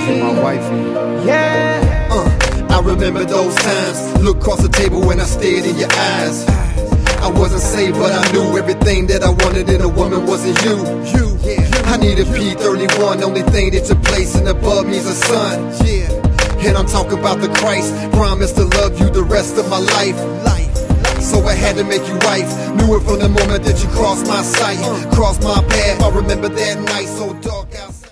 wifey. My wifey. Yeah. I remember those times. Look across the table when I stared in your eyes. I wasn't saved, but I knew everything that I wanted in a woman wasn't you. I need a P31, only thing that took place and above me is a son. And I'm talking about the Christ, promised to love you the rest of my life. So I had to make you wife. Knew it from the moment that you crossed my sight, crossed my path. I remember that night so dark outside.